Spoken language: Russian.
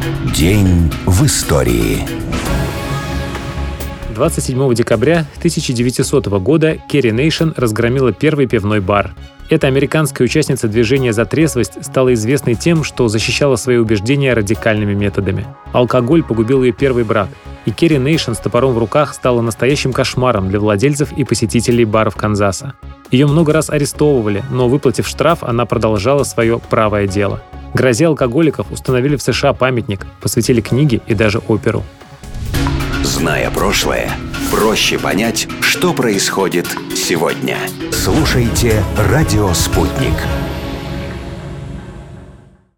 День в истории. 27 декабря 1900 года Керри Нейшн разгромила первый пивной бар. Эта американская участница движения «За трезвость» стала известной тем, что защищала свои убеждения радикальными методами. Алкоголь погубил ее первый брак, и Керри Нейшн с топором в руках стала настоящим кошмаром для владельцев и посетителей баров Канзаса. Ее много раз арестовывали, но, выплатив штраф, она продолжала свое правое дело. Грозе алкоголиков установили в США памятник, посвятили книги и даже оперу. Зная прошлое, проще понять, что происходит сегодня. Слушайте «Радио Спутник».